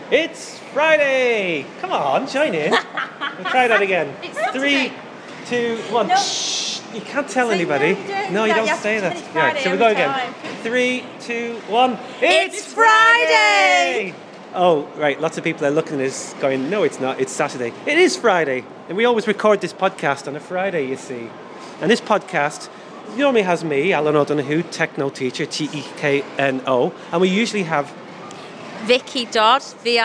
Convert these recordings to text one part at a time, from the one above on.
It's Friday! Come on, join in. We'll try that again. It's 3, 2, 1. No. Shh! You can't tell See, anybody. no, You you don't have to say that. pretend it's Friday So we go every again. time. 3, 2, 1. It's Friday! Oh, right. Lots of people are looking at us going, no, it's not. It's Saturday. It is Friday. And we always record this podcast on a Friday, you see. And this podcast normally has me, Alan O'Donoghue, techno teacher, Tekno. And we usually have... Vicky Dodd,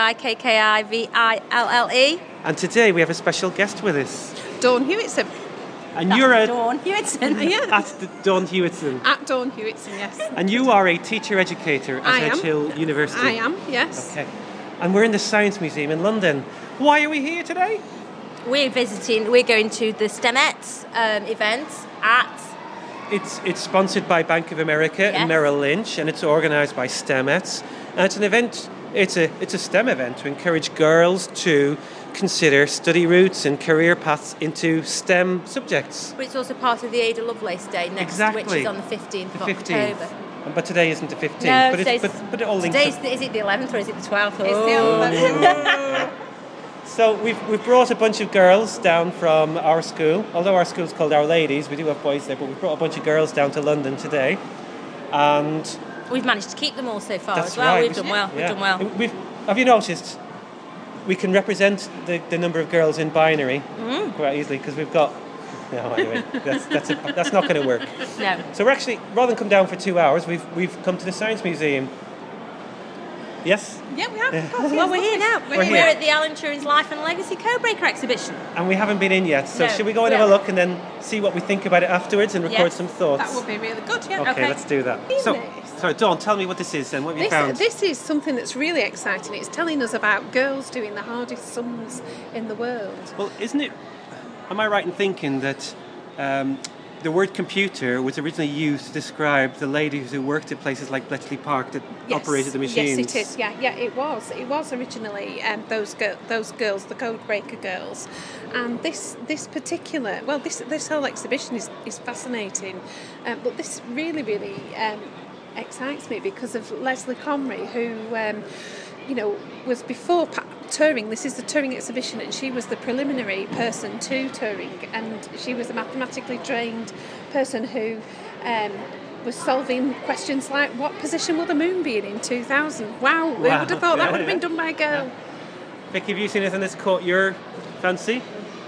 Vikkiville. And today we have a special guest with us. Dawn Hewitson. And you're at Dawn Hewitson. the Dawn Hewitson. At Dawn Hewitson, yes. And you are a teacher educator I at am. Edge Hill University. I am, yes. Okay. And we're in the Science Museum in London. Why are we here today? We're going to the STEMettes event at... It's sponsored by Bank of America Yes. and Merrill Lynch, and it's organised by STEMettes. And it's an event, it's a STEM event to encourage girls to consider study routes and career paths into STEM subjects. But it's also part of the Ada Lovelace Day next, Exactly. which is on the 15th of The 15th. October. But today isn't the 15th. No, but, today's, but it all links today's, up. is it the 11th or is it the 12th? It's the 11th. So we've brought a bunch of girls down from our school. Although our school's called Our Ladies, we do have boys there, but we've brought a bunch of girls down to London today. And We've managed to keep them all so far that's as well. right. We've done well. Yeah. We've done well. Have you noticed we can represent the number of girls in binary quite easily because we've got... No, anyway, that's not going to work. No. So we're actually, rather than come down for 2 hours, we've come to the Science Museum. Yes? Yeah, we have. Of course, Well, yes, we're here now. We're here. at the Alan Turing's Life and Legacy Codebreaker exhibition. And we haven't been in yet, so No, should we go and we have a haven't. look and then see what we think about it afterwards and record Yes. some thoughts? That would be really good, yeah. Okay, let's do that. So, sorry, Dawn, tell me what this is then. What have you found? This is something that's really exciting. It's telling us about girls doing the hardest sums in the world. Well, isn't it... Am I right in thinking that the word computer was originally used to describe the ladies who worked at places like Bletchley Park that operated the machines? Yes, it is. Yeah, it was. It was originally those girls, the Codebreaker girls, and this particular, well, this whole exhibition is fascinating, but this really excites me because of Leslie Comrie, who was before Turing. This is the Turing exhibition, and she was the preliminary person to Turing, and she was a mathematically trained person who was solving questions like, what position will the moon be in 2000? Wow, who would have thought that would have been done by a girl? Vicky, have you seen anything that's caught your fancy?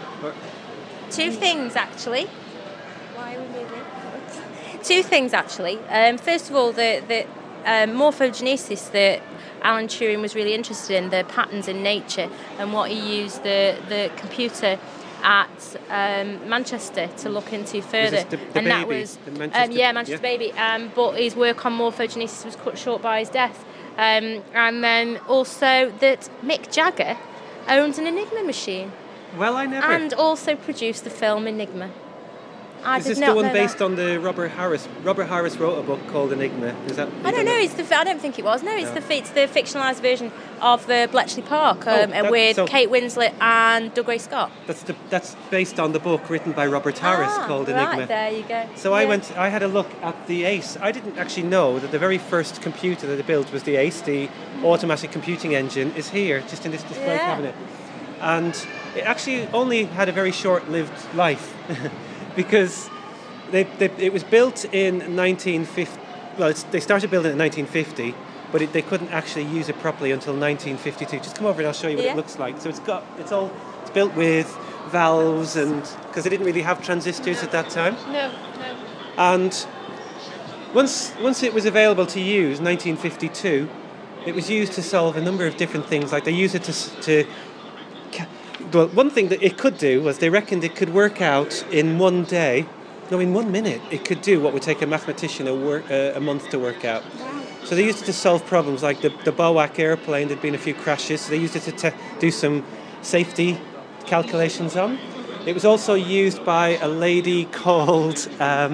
Two things, actually. Why are we moving? Two things, actually. First of all, the morphogenesis that Alan Turing was really interested in, the patterns in nature, and what he used the computer at Manchester to look into further. the and that baby, was the Manchester, Manchester baby. But his work on morphogenesis was cut short by his death. And then also that Mick Jagger owns an Enigma machine Well, I never... and also produced the film Enigma. Is this the one based on the Robert Harris? Robert Harris wrote a book called Enigma. Is that? I don't know. I don't think it was. No, it's the fictionalised version of the Bletchley Park with Kate Winslet and Doug Ray Scott. That's based on the book written by Robert Harris called Enigma. Right, there you go. So I had a look at the ACE. I didn't actually know that the very first computer that they built was the ACE, the automatic computing engine, is here, just in this display cabinet. And it actually only had a very short-lived life. Because it was built in 1950. Well, they started building it in 1950, but they couldn't actually use it properly until 1952. Just come over and I'll show you what it looks like. So it's built with valves, and because they didn't really have transistors at that time. No. And once it was available to use, 1952, it was used to solve a number of different things. Like they used it to well, one thing that it could do was they reckoned it could work out in 1 day. No, in 1 minute, it could do what would take a mathematician a month to work out. Wow. So they used it to solve problems like the BOAC airplane. There'd been a few crashes, so they used it to do some safety calculations on. It was also used by a lady called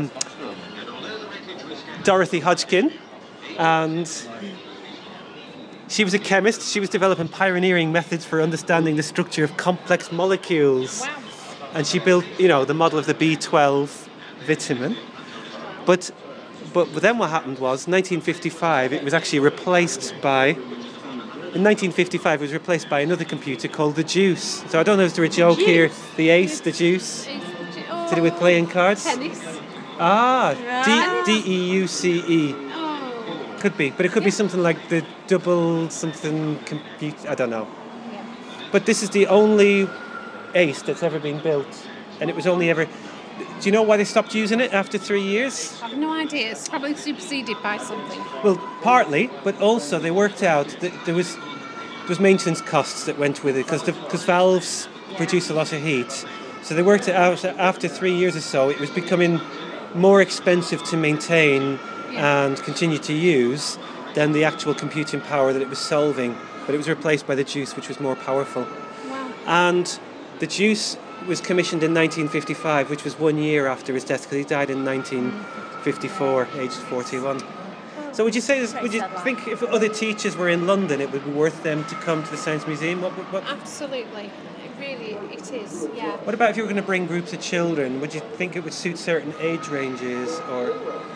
Dorothy Hodgkin, and she was a chemist. She was developing pioneering methods for understanding the structure of complex molecules. Wow. And she built, the model of the B12 vitamin. But then what happened was, 1955, it was actually replaced by in 1955 it was replaced by another computer called the Deuce. So I don't know if there's a joke here. The Ace, the Deuce. To do with playing cards? Tennis. Ah, Right. Deuce. Oh. Could be, but it could be something like the double something computer. I don't know. Yeah. But this is the only Ace that's ever been built, and it was only ever. Do you know why they stopped using it after 3 years? I have no idea. It's probably superseded by something. Well, partly, but also they worked out that there was maintenance costs that went with it because valves produce a lot of heat. So they worked it out after 3 years or so. It was becoming more expensive to maintain and continue to use than the actual computing power that it was solving. But it was replaced by the Deuce, which was more powerful. Wow. And the Deuce was commissioned in 1955, which was 1 year after his death, because he died in 1954, aged 41. So would you say, would you think if other teachers were in London, it would be worth them to come to the Science Museum? What? Absolutely. It is, yeah. What about if you were going to bring groups of children? Would you think it would suit certain age ranges, or?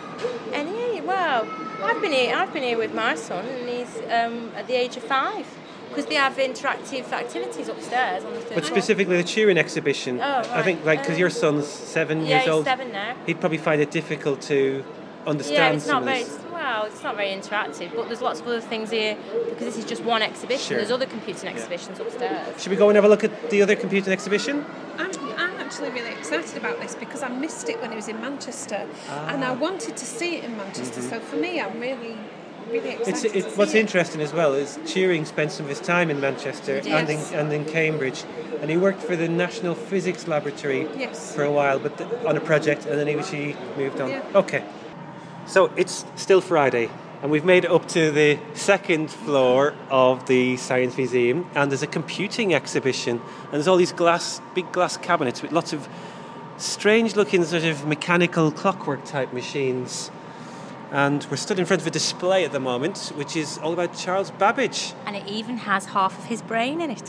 Well, I've been here with my son, and he's at the age of 5, because they have interactive activities upstairs on the third But floor. specifically the Turing exhibition. Oh, right. I think, because your son's 7 years old. Yeah, he's 7 now. He'd probably find it difficult to understand Yeah, it's some not of very this. it's not very interactive, but there's lots of other things here because this is just one exhibition. Sure. There's other computing exhibitions upstairs. Should we go and have a look at the other computing exhibition? I'm actually really excited about this because I missed it when it was in Manchester, and I wanted to see it in Manchester. So for me, I'm really excited. to What's see it. interesting as well is Turing spent some of his time in Manchester and in Cambridge, and he worked for the National Physics Laboratory Yes. for a while, but on a project, and then he moved on. Yeah. Okay, so it's still Friday, and we've made it up to the second floor of the Science Museum, and there's a computing exhibition, and there's all these big glass cabinets with lots of strange-looking sort of mechanical clockwork type machines. And we're stood in front of a display at the moment, which is all about Charles Babbage. And it even has half of his brain in it.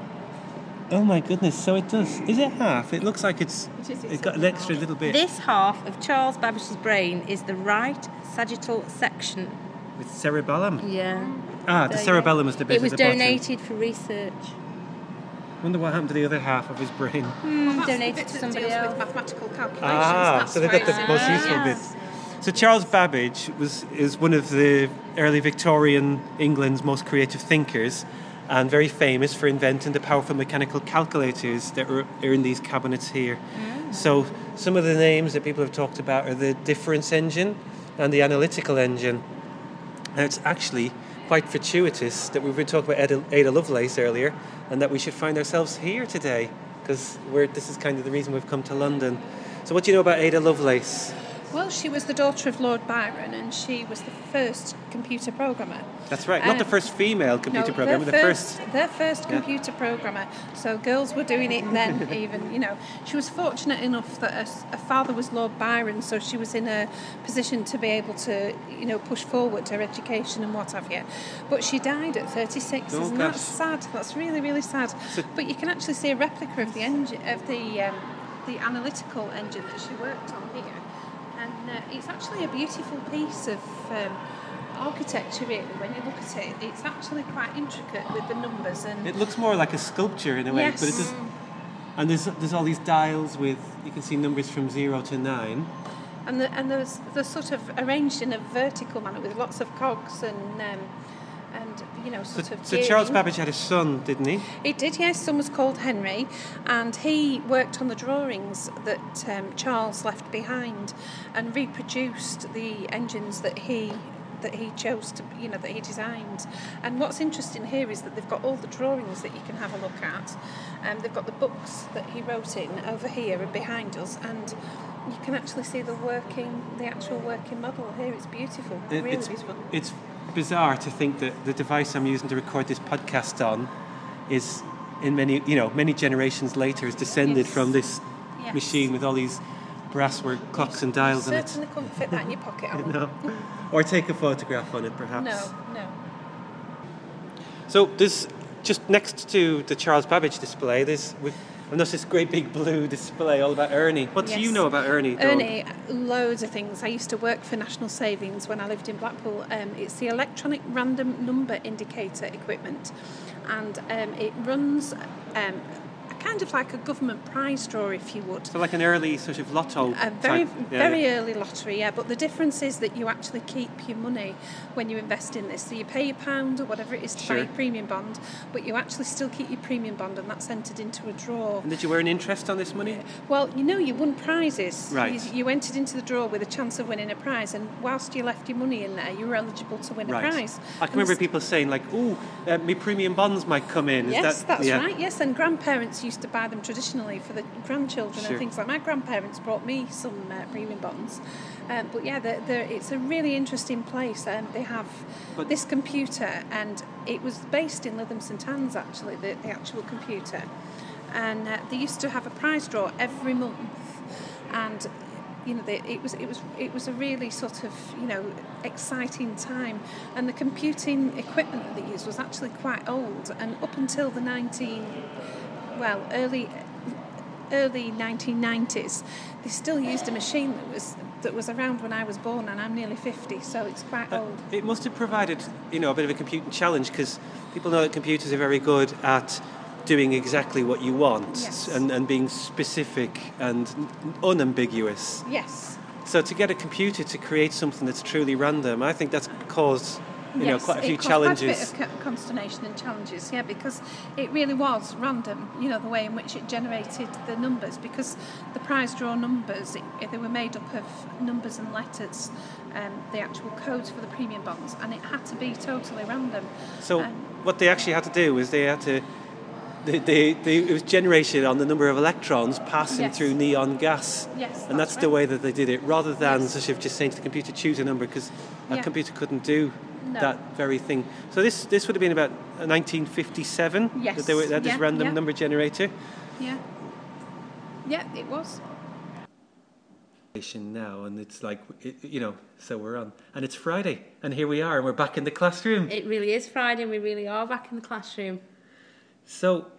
Oh my goodness, so it does. Is it half? It looks like it's got an extra little bit. This half of Charles Babbage's brain is the right sagittal section. With cerebellum. Yeah. Ah, the cerebellum is the bit It was at the bottom. donated for research. Wonder what happened to the other half of his brain. That's the donated bit to that somebody deals else. with mathematical calculations. Ah, That's so they've why got the it's most in useful there. bits. So Charles Babbage is one of the early Victorian England's most creative thinkers, and very famous for inventing the powerful mechanical calculators that are in these cabinets here. So some of the names that people have talked about are the difference engine and the analytical engine. And it's actually quite fortuitous that we've been talking about Ada Lovelace earlier, and that we should find ourselves here today, because this is kind of the reason we've come to London. So what do you know about Ada Lovelace? Well, she was the daughter of Lord Byron, and she was the first computer programmer. That's right, not the first female computer programmer, the first. Their first computer programmer. So girls were doing it then, even, She was fortunate enough that her father was Lord Byron, so she was in a position to be able to, push forward her education and what have you. But she died at 36, Oh, and gosh. that's sad. That's really, really sad. So- But you can actually see a replica of the engine, of the analytical engine that she worked on here. And it's actually a beautiful piece of architecture, really. When you look at it, it's actually quite intricate with the numbers and. It looks more like a sculpture in a way, Yes. but it does. And there's all these dials with, you can see numbers from 0 to 9. And they're sort of arranged in a vertical manner with lots of cogs and sort of. So Charles gearing. Babbage had a son, didn't he? He did, yes. His son was called Henry, and he worked on the drawings that Charles left behind, and reproduced the engines that he chose to, that he designed. And what's interesting here is that they've got all the drawings that you can have a look at. They've got the books that he wrote in over here and behind us, and you can actually see the actual working model here. It's beautiful, really beautiful. It's bizarre to think that the device I'm using to record this podcast on is, in many generations later, is descended Yes. from this Yes. machine with all these brasswork clocks and dials in it. Certainly couldn't fit that in your pocket. Alan. No. Or take a photograph on it, perhaps. No. So there's just next to the Charles Babbage display, And there's this great big blue display all about Ernie. What do you Yes. know about Ernie, Dawn? Ernie, loads of things. I used to work for National Savings when I lived in Blackpool. It's the electronic random number indicator equipment, and it runs kind of like a government prize draw, if you would. So like an early sort of lotto Very early lottery, yeah. But the difference is that you actually keep your money when you invest in this. So you pay your £1 or whatever it is to buy your premium bond, but you actually still keep your premium bond, and that's entered into a draw. And did you earn interest on this money? Well, you won prizes. Right. You entered into the draw with a chance of winning a prize, and whilst you left your money in there, you were eligible to win a prize. I can remember people saying like, my premium bonds might come in. Yes, that's right. Yes, and grandparents used to buy them traditionally for the grandchildren and things like. My grandparents brought me some premium bonds, but yeah, it's a really interesting place. They have this computer, and it was based in Lytham St Anne's actually, the actual computer, and they used to have a prize draw every month, and it was a really sort of exciting time, and the computing equipment that they used was actually quite old, and up until the early 1990s, they still used a machine that was around when I was born, and I'm nearly 50, so it's quite old. It must have provided a bit of a computing challenge, because people know that computers are very good at doing exactly what you want. Yes. and being specific and unambiguous. Yes. So to get a computer to create something that's truly random, I think that's caused quite a few it caused challenges. Quite a bit of consternation and challenges, yeah, because it really was random, the way in which it generated the numbers, because the prize draw numbers, they were made up of numbers and letters, the actual codes for the premium bonds, and it had to be totally random. So what they actually had to do was they had to, it was generated on the number of electrons passing through neon gas. Yes, and that's right. the way that they did it, rather than sort of just saying to the computer, choose a number, because a computer couldn't do that very thing. So this would have been about 1957 that they had this random number generator. Yeah. Yeah, it was. Now, and it's like, so we're on. And it's Friday, and here we are, and we're back in the classroom. It really is Friday, and we really are back in the classroom. So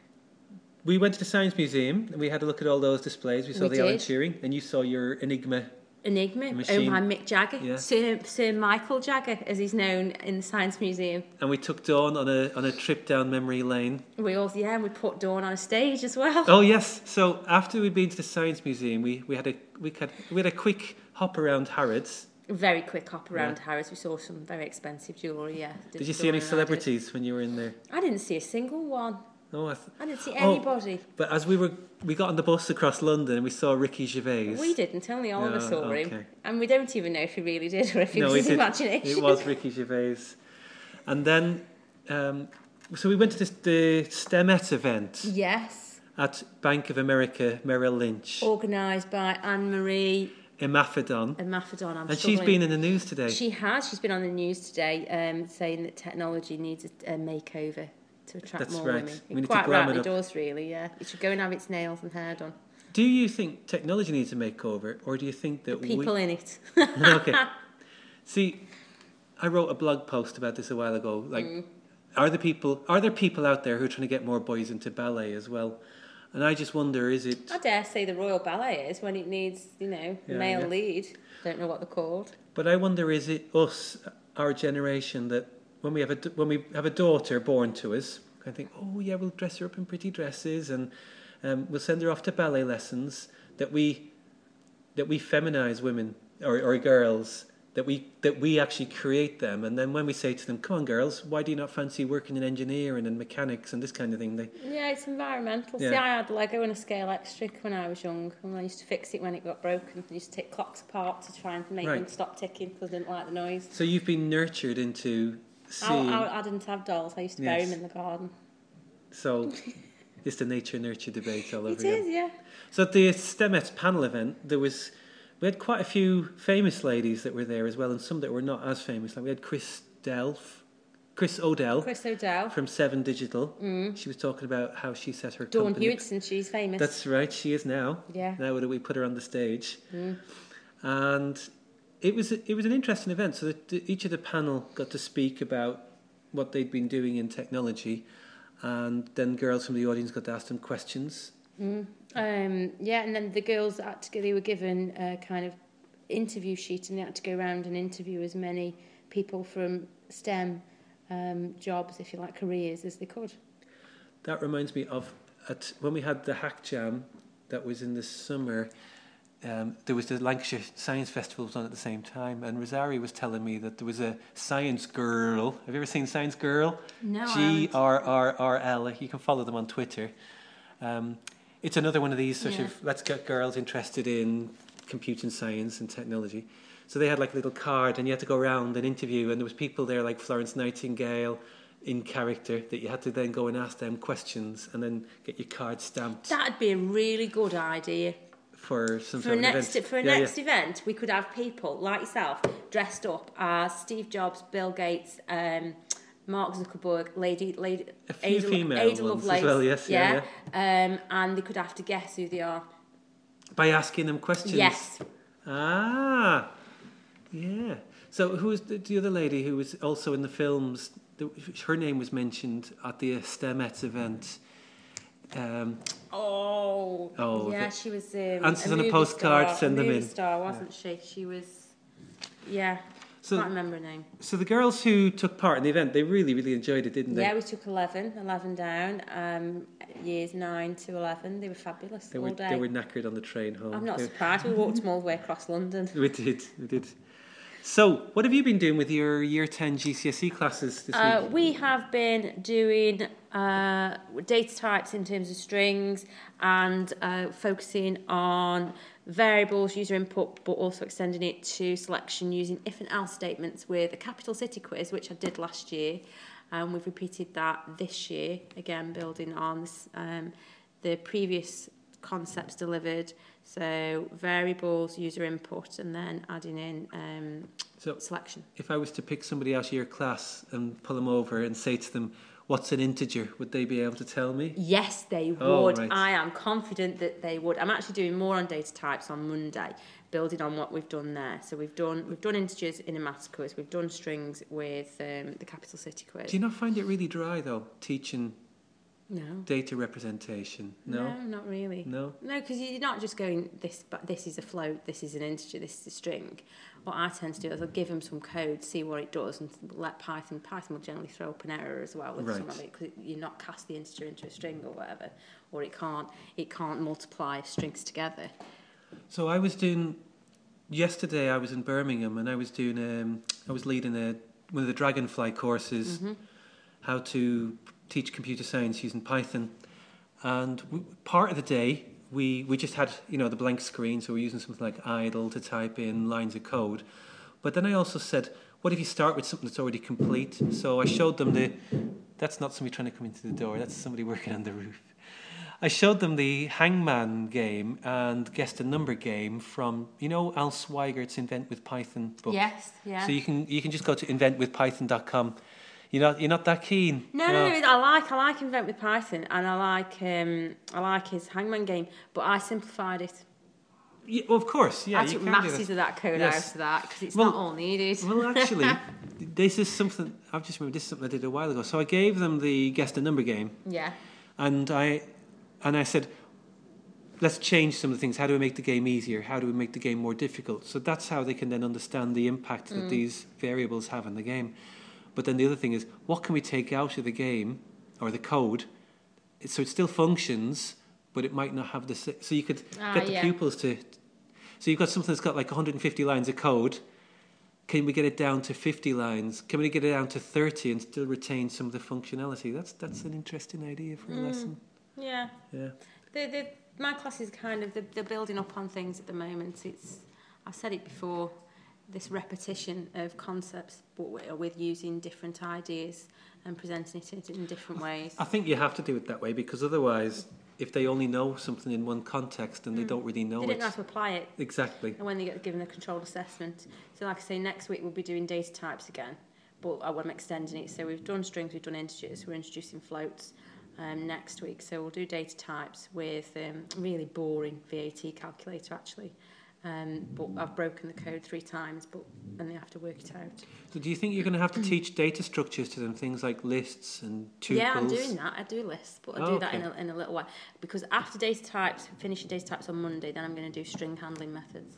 we went to the Science Museum, and we had a look at all those displays. We saw the Alan Turing, and you saw your Enigma machine. By Mick Jagger, Sir Michael Jagger, as he's known in the Science Museum. And we took Dawn on a trip down memory lane. We put Dawn on a stage as well. Oh yes! So after we'd been to the Science Museum, we had a quick hop around Harrods. A very quick hop around Harrods. We saw some very expensive jewellery. Yeah. Did you see any celebrities when you were in there? I didn't see a single one. Oh, I didn't see anybody. But as we got on the bus across London, and we saw Ricky Gervais. We didn't. Only Oliver saw him, and we don't even know if he really did or if it was his imagination. It was Ricky Gervais, and then so we went to the STEMET event. Yes. At Bank of America Merrill Lynch, organised by Anne-Marie Imafidon. And she's been in the news today. She has. She's been on the news today, saying that technology needs a makeover to attract more women. We need quite to glam rightly it up. Does, really, yeah. It should go and have its nails and hair done. Do you think technology needs a makeover, or do you think that people in it? Okay. See, I wrote a blog post about this a while ago. Like, are there people out there who are trying to get more boys into ballet as well? And I just wonder, is it... I dare say the Royal Ballet is, when it needs, a male lead. Don't know what they're called. But I wonder, is it us, our generation, that when we have a daughter born to us, I think, oh yeah, we'll dress her up in pretty dresses and we'll send her off to ballet lessons, that we feminize women or girls, that we actually create them, and then when we say to them, come on girls, why do you not fancy working in engineering and mechanics and this kind of thing, it's environmental. See, I had Lego and a scale Extric when I was young, and I used to fix it when it got broken. I used to take clocks apart to try and make them stop ticking because I didn't like the noise. So you've been nurtured into seeing... I didn't have dolls. I used to bury them in the garden. So it's the nature-nurture debate all over again. It is, yeah. So at the STEMET panel event, we had quite a few famous ladies that were there as well, and some that were not as famous. Like we had Chris O'Dell from Seven Digital. She was talking about how she set her Dawn company. Hewitson, she's famous. That's right, she is now. Yeah. Now that we put her on the stage. And it was an interesting event. So each of the panel got to speak about what they'd been doing in technology, and then girls from the audience got to ask them questions. Yeah, and then the girls had to go, they were given a kind of interview sheet, and they had to go around and interview as many people from STEM jobs, if you like, careers, as they could. That reminds me of when we had the Hack Jam that was in the summer. There was the Lancashire Science Festival was on at the same time, and Rosario was telling me that there was a Science Girl. Have you ever seen Science Girl? No, GRRRL. You can follow them on Twitter. It's another one of these sort of let's get girls interested in computing science and technology. So they had like a little card, and you had to go around and interview, and there was people there like Florence Nightingale in character that you had to then go and ask them questions and then get your card stamped. That'd be a really good idea. For some For a next event. event, we could have people like yourself dressed up as Steve Jobs, Bill Gates, Mark Zuckerberg, a few female Ada ones Lovelace, as well. Yes, yeah. And they could have to guess who they are by asking them questions. Yes. Ah, yeah. So who was the other lady who was also in the films? Her name was mentioned at the STEMettes event. She was answers on a postcard, send them in. Star, wasn't she? She was, So, can't remember her name. So the girls who took part in the event, they really, really enjoyed it, didn't they? Yeah, we took 11 down, years 9 to 11. They were fabulous They all day. They were knackered on the train home. I'm not surprised. We walked them all the way across London. We did. So, what have you been doing with your Year 10 GCSE classes this week? We have been doing data types in terms of strings and focusing on variables, user input, but also extending it to selection using if and else statements with a capital city quiz, which I did last year. We've repeated that this year, again, building on the previous concepts delivered. So variables, user input, and then adding in selection. If I was to pick somebody out of your class and pull them over and say to them, what's an integer, would they be able to tell me? Yes, they would. Oh, right. I am confident that they would. I'm actually doing more on data types on Monday, building on what we've done there. So we've done integers in a maths quiz, we've done strings with the capital city quiz. Do you not find it really dry though, teaching No. data representation? No, not really. No, because you're not just going this is a float, this is an integer, this is a string. What I tend to do is I'll give them some code, see what it does, and let Python will generally throw up an error as well with right. some of it, because you're not cast the integer into a string or whatever, or it can't multiply strings together. So I was doing yesterday. I was in Birmingham, and I was doing I was leading one of the Dragonfly courses, how to teach computer science using Python, and part of the day we just had the blank screen, so we're using something like idle to type in lines of code. But then I also said, what if you start with something that's already complete? So I showed them that's not somebody trying to come into the door, that's somebody working on the roof. I showed them the Hangman game and guessed a number game from Al Sweigert's Invent with Python book. Yes, yeah. So you can just go to inventwithpython.com. You're not that keen. No. I like Invent with Python, and I like his Hangman game, but I simplified it. Yeah, well, of course, yeah. I took masses of that code out of that because it's not all needed. Well, actually, this is something I've just remembered. This is something I did a while ago. So I gave them the guess the number game. Yeah. And I said, let's change some of the things. How do we make the game easier? How do we make the game more difficult? So that's how they can then understand the impact that these variables have in the game. But then the other thing is, what can we take out of the game or the code so it still functions, but it might not have the... So you could get the pupils to... So you've got something that's got like 150 lines of code. Can we get it down to 50 lines? Can we get it down to 30 and still retain some of the functionality? That's an interesting idea for a lesson. Yeah. Yeah. My class is kind of... They're building up on things at the moment. I've said it before... this repetition of concepts, but with using different ideas and presenting it in different ways. I think you have to do it that way, because otherwise, if they only know something in one context and they don't really know they don't know how to apply it. Exactly. And when they get given a controlled assessment. So like I say, next week we'll be doing data types again, but I'm extending it. So we've done strings, we've done integers, we're introducing floats next week. So we'll do data types with really boring VAT calculator actually. But I've broken the code 3 times, and they have to work it out. So do you think you're going to have to teach data structures to them, things like lists and tuples? Yeah, I'm doing that. I do lists, but I do that okay. in a little while. Because after data types, finishing data types on Monday, then I'm going to do string handling methods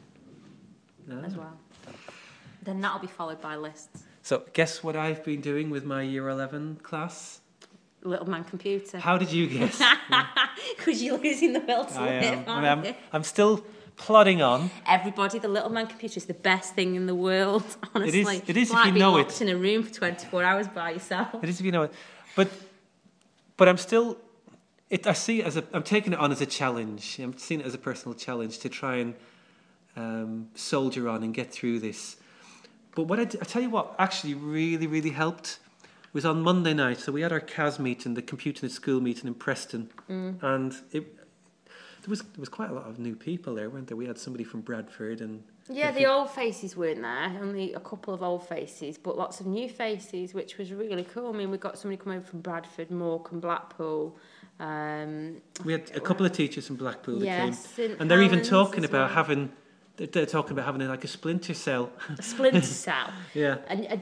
as well. Then that'll be followed by lists. So guess what I've been doing with my Year 11 class? Little man computer. How did you guess? Because you're losing the will to live, aren't you? I'm still plodding on. Everybody, the little man computer is the best thing in the world, honestly. It is it's like if you know being locked it. in a room for 24 hours by yourself. It is if you know it. But I'm still... I see it as I'm taking it on as a challenge. I'm seeing it as a personal challenge to try and soldier on and get through this. But I tell you what actually really, really helped was on Monday night. So we had our CAS meeting, the Computing at School meeting in Preston. And there was quite a lot of new people there, weren't there? We had somebody from Bradford and... Yeah, the old faces weren't there, only a couple of old faces, but lots of new faces, which was really cool. I mean, we got somebody come over from Bradford, Morecambe, Blackpool. We had a couple of teachers from Blackpool that came. And they're even talking about having... They're talking about having like a splinter cell. A splinter cell. Yeah.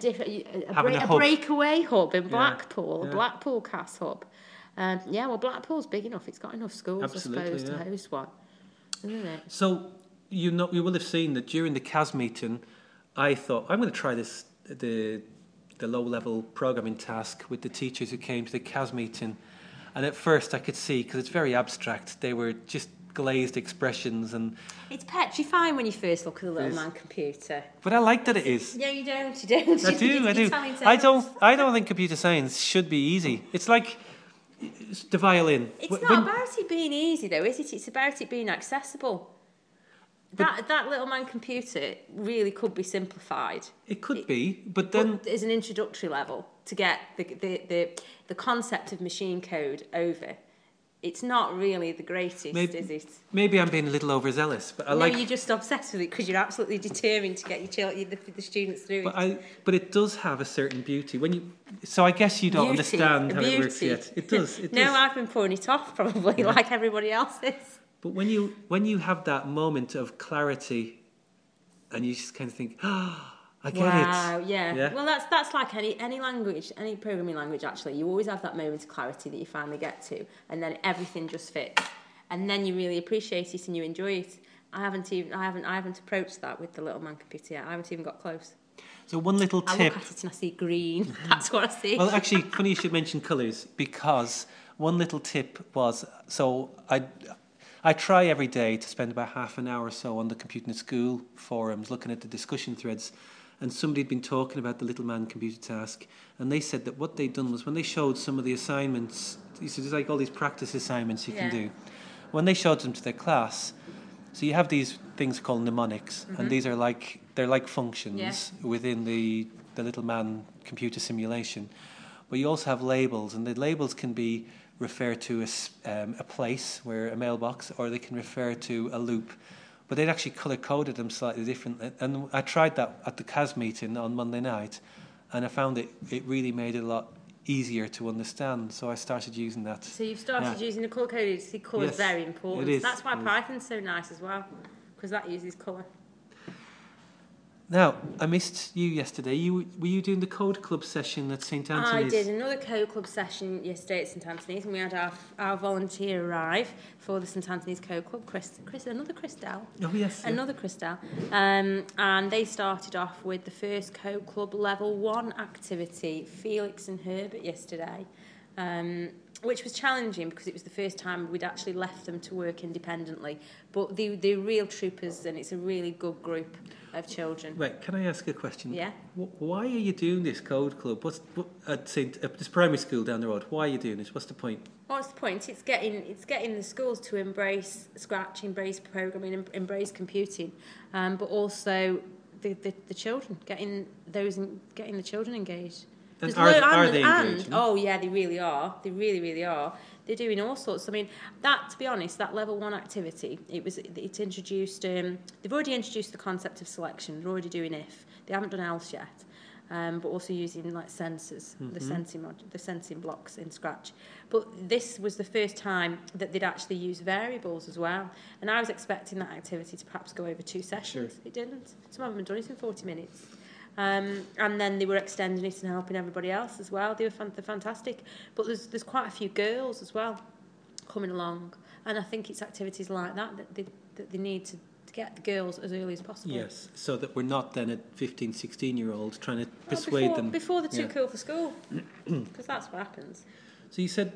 A breakaway hub in Blackpool, a Blackpool CAS hub. Well, Blackpool's big enough. It's got enough schools, absolutely, I suppose, to host one, isn't it? So you will have seen that during the CAS meeting, I thought I'm going to try this the low-level programming task with the teachers who came to the CAS meeting, and at first I could see because it's very abstract. They were just glazed expressions and it's petrifying when you first look at the little man computer. But I like that it is. No, you don't. I do. I don't think computer science should be easy. It's like the violin. It's not about it being easy though, is it? It's about it being accessible. That little man computer really could be simplified. It could be, but then as an introductory level to get the concept of machine code over. It's not really the greatest, is it? Maybe I'm being a little overzealous, but you're just obsessed with it because you're absolutely determined to get the students through it. But it does have a certain beauty. So I guess you don't understand how it works yet. It does. No, I've been putting it off probably, like everybody else is. But when you have that moment of clarity, and you just kind of think, I get it. Wow, yeah. Well, that's like any language, any programming language. Actually, you always have that moment of clarity that you finally get to, and then everything just fits, and then you really appreciate it and you enjoy it. I haven't approached that with the little man computer yet. I haven't even got close. So one little tip. I look at it and I see green. That's what I see. Well, actually, funny you should mention colours, because one little tip was I try every day to spend about half an hour or so on the Computing at School forums, looking at the discussion threads. And somebody had been talking about the little man computer task, and they said that what they'd done was when they showed some of the assignments, so there's like all these practice assignments you can do. When they showed them to their class, so you have these things called mnemonics, and these are they're like functions within the little man computer simulation. But you also have labels, and the labels can be refer to a place, where a mailbox, or they can refer to a loop. But they'd actually colour-coded them slightly differently. And I tried that at the CAS meeting on Monday night, and I found it really made it a lot easier to understand. So I started using that. So you've started using the colour coded. See, colour is very important. It is. That's why Python's so nice as well, because that uses colour. Now, I missed you yesterday. Were you doing the Code Club session at St Anthony's? I did another Code Club session yesterday at St Anthony's, and we had our volunteer arrive for the St Anthony's Code Club, another Christelle. Oh, yes. Another Christelle. And they started off with the first Code Club Level 1 activity, Felix and Herbert, yesterday, which was challenging because it was the first time we'd actually left them to work independently. But they're real troopers, and it's a really good group of children. Right, can I ask a question? Yeah. Why are you doing this Code Club? At this primary school down the road? Why are you doing this? What's the point? What's the point? It's getting the schools to embrace Scratch, embrace programming, embrace computing, but also the children, getting the children engaged. And are they engaged? Oh yeah, they really are. They really, really are. They're doing all sorts. I mean, to be honest, that level 1 activity, it introduced. They've already introduced the concept of selection. They're already doing if. They haven't done else yet. but also using like sensors, the sensing blocks in Scratch. But this was the first time that they'd actually use variables as well. And I was expecting that activity to perhaps go over 2 sessions. Sure. It didn't. Some of them had done it in 40 minutes. And then they were extending it and helping everybody else as well. They're fantastic. But there's quite a few girls as well coming along. And I think it's activities like that they need to get the girls as early as possible. Yes, so that we're not then at 15, 16-year-olds trying to persuade them. Before they're too cool for school, because that's what happens. So you said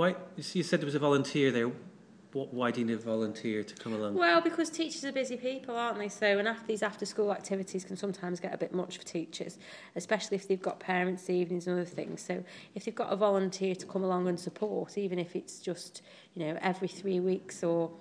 there was a volunteer there. Why do you need a volunteer to come along? Well, because teachers are busy people, aren't they? So, and these after-school activities can sometimes get a bit much for teachers, especially if they've got parents' evenings and other things. So, if they've got a volunteer to come along and support, even if it's just, every 3 weeks or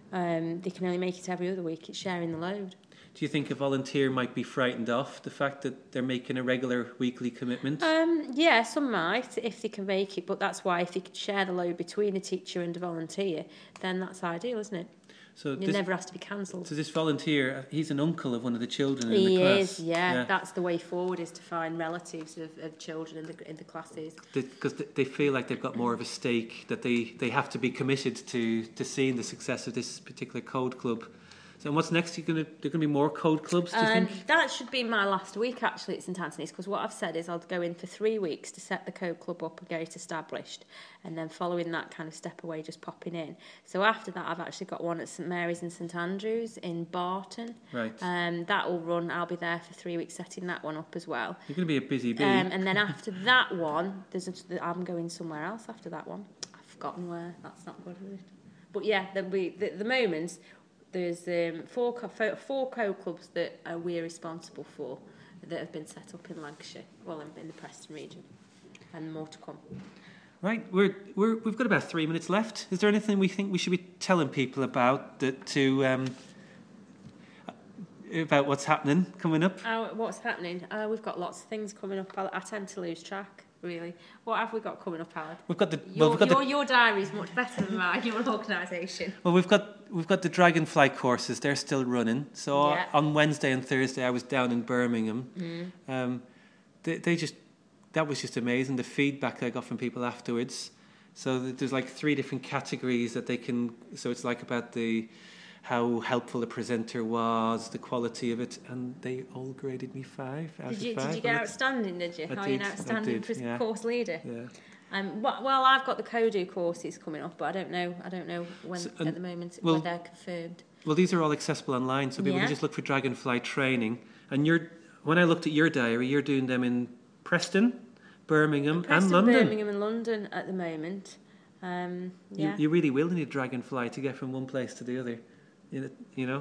they can only make it every other week, it's sharing the load. Do you think a volunteer might be frightened off the fact that they're making a regular weekly commitment? Yeah, some might, if they can make it, but that's why if they could share the load between a teacher and a volunteer, then that's ideal, isn't it? So it never has to be cancelled. So this volunteer, he's an uncle of one of the children in the class. class. He is, yeah. That's the way forward, is to find relatives of children in the classes. Because they feel like they've got more of a stake, that they have to be committed to seeing the success of this particular code club. So and what's next? There going to be more code clubs, do you think? That should be my last week, actually, at St Anthony's, because what I've said is I'll go in for 3 weeks to set the code club up and get it established, and then following that kind of step away, just popping in. So after that, I've actually got one at St Mary's and St Andrews in Barton. Right. That will run, I'll be there for 3 weeks setting that one up as well. You're going to be a busy bee. And then after that one, I'm going somewhere else after that one. I've forgotten where. That's not good, is it? But yeah, there'll be, the moment... There's 4 code clubs that we're responsible for that have been set up in Lancashire, well, in the Preston region, and more to come. Right, we've got about 3 minutes left. Is there anything we think we should be telling people about about what's happening coming up? What's happening? We've got lots of things coming up. I tend to lose track. Really, what have we got coming up, Howard? We've got your diary's much better than mine. Your organisation. Well, we've got the Dragonfly courses. They're still running. So on Wednesday and Thursday, I was down in Birmingham. That was just amazing. The feedback I got from people afterwards. So there's like 3 different categories that they can. So it's like about how helpful the presenter was, the quality of it, and they all graded me 5 out of 5. Did you get outstanding, did you? Are you an outstanding course leader? Yeah. Well, I've got the Kodu courses coming up, but I don't know when at the moment when they're confirmed. Well, these are all accessible online, so people can just look for Dragonfly training. And when I looked at your diary, you're doing them in Preston, Birmingham, and London. Birmingham and London at the moment. You really will need Dragonfly to get from one place to the other. You know,